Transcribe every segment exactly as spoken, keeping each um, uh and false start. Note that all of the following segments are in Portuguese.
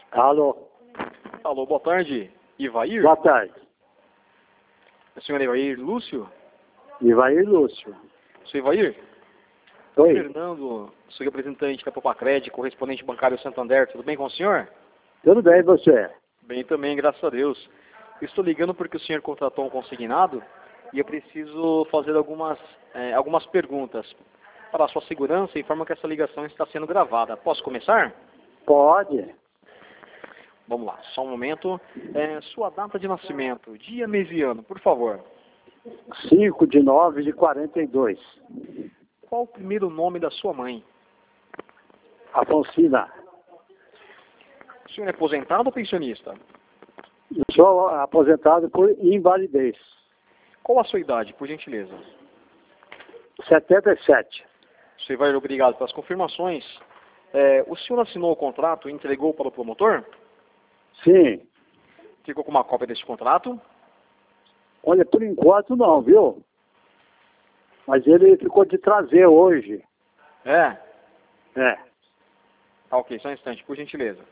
Alô? Alô, boa tarde. Ivair? Boa tarde. O senhor Ivair Lúcio? Ivair Lúcio. Senhor Ivair? Oi. Fernando, sou representante da Popacred, correspondente bancário Santander. Tudo bem com o senhor? Tudo bem, e você? Bem também, graças a Deus. Estou ligando porque o senhor contratou um consignado e eu preciso fazer algumas, é, algumas perguntas. Para a sua segurança, informo que essa ligação está sendo gravada. Posso começar? Pode. Vamos lá, só um momento. É, sua data de nascimento, dia, mês e ano, por favor. cinco de nove de quarenta e dois. Qual o primeiro nome da sua mãe? Afonsina. O senhor é aposentado ou pensionista? Sou aposentado por invalidez. Qual a sua idade, por gentileza? setenta e sete. Você vai obrigado pelas confirmações. É, o senhor assinou o contrato e entregou para o promotor? Sim. Ficou com uma cópia desse contrato? Olha, por enquanto não, viu? Mas ele ficou de trazer hoje. É? É. Tá, ok, só um instante, por gentileza.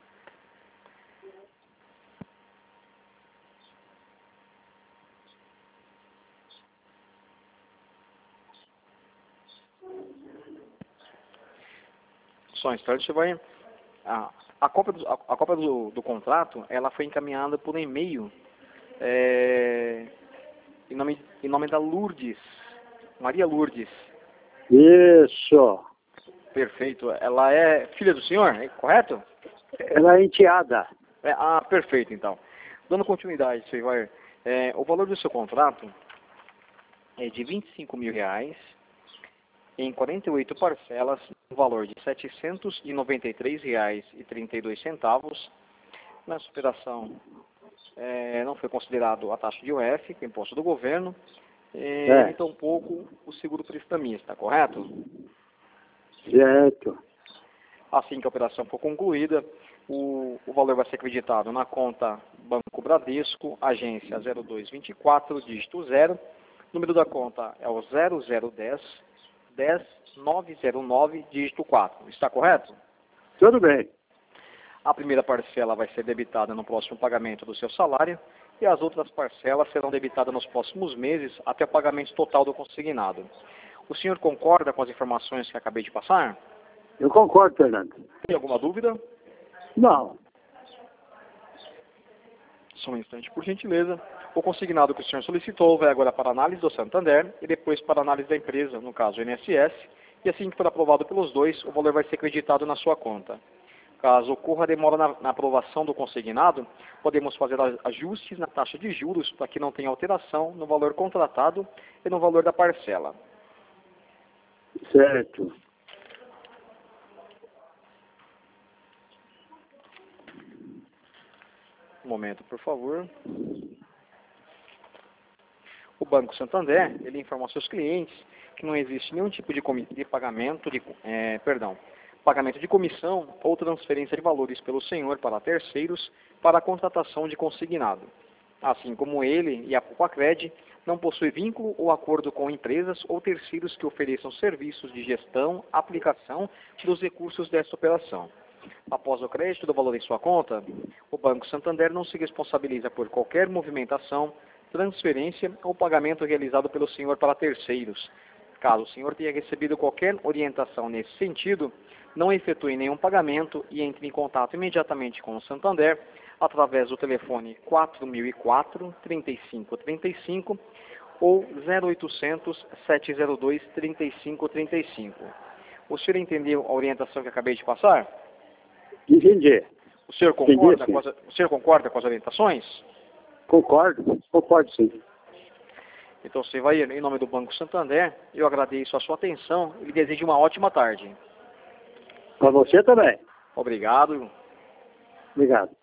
Só um instante, você vai... A, a cópia, do, a, a cópia do, do contrato, ela foi encaminhada por e-mail é, em, nome, em nome da Lourdes, Maria Lourdes. Isso. Perfeito. Ela é filha do senhor, é correto? Ela é enteada. É, ah, perfeito, então. Dando continuidade, senhor Ivair, é, o valor do seu contrato é de vinte e cinco mil reais em quarenta e oito parcelas, no valor de setecentos e noventa e três reais e trinta e dois centavos. Nessa operação é, não foi considerado a taxa de U F, que é o imposto do governo, é, É. e tampouco o seguro prestamista, correto? Certo. Assim que a operação for concluída, o, o valor vai ser acreditado na conta Banco Bradesco, agência zero dois vinte e quatro, dígito zero. O número da conta é o zero zero dez, dez nove zero nove, dígito quatro. Está correto? Tudo bem. A primeira parcela vai ser debitada no próximo pagamento do seu salário e as outras parcelas serão debitadas nos próximos meses até o pagamento total do consignado. O senhor concorda com as informações que acabei de passar? Eu concordo, Fernando. Tem alguma dúvida? Não. Só um instante, por gentileza. O consignado que o senhor solicitou vai agora para a análise do Santander e depois para a análise da empresa, no caso o I N S S, e assim que for aprovado pelos dois, o valor vai ser acreditado na sua conta. Caso ocorra demora na, na aprovação do consignado, podemos fazer ajustes na taxa de juros para que não tenha alteração no valor contratado e no valor da parcela. Certo. Um momento, por favor. O Banco Santander, ele informa aos seus clientes que não existe nenhum tipo de, de pagamento de, é, perdão, pagamento de comissão ou transferência de valores pelo senhor para terceiros para a contratação de consignado. Assim como ele e a Popacred não possui vínculo ou acordo com empresas ou terceiros que ofereçam serviços de gestão, aplicação dos recursos desta operação. Após o crédito do valor em sua conta, o Banco Santander não se responsabiliza por qualquer movimentação, transferência ou pagamento realizado pelo senhor para terceiros. Caso o senhor tenha recebido qualquer orientação nesse sentido, não efetue nenhum pagamento e entre em contato imediatamente com o Santander através do telefone quatro mil e quatro, trinta e cinco trinta e cinco ou zero oitocentos, sete zero dois, trinta e cinco trinta e cinco. O senhor entendeu a orientação que acabei de passar? Entendi. O senhor concorda, Entendi, com as, o senhor concorda com as orientações? Concordo. Concordo, sim. Então, você vai, em nome do Banco Santander, eu agradeço a sua atenção e lhe desejo uma ótima tarde. Para você também. Obrigado. Obrigado.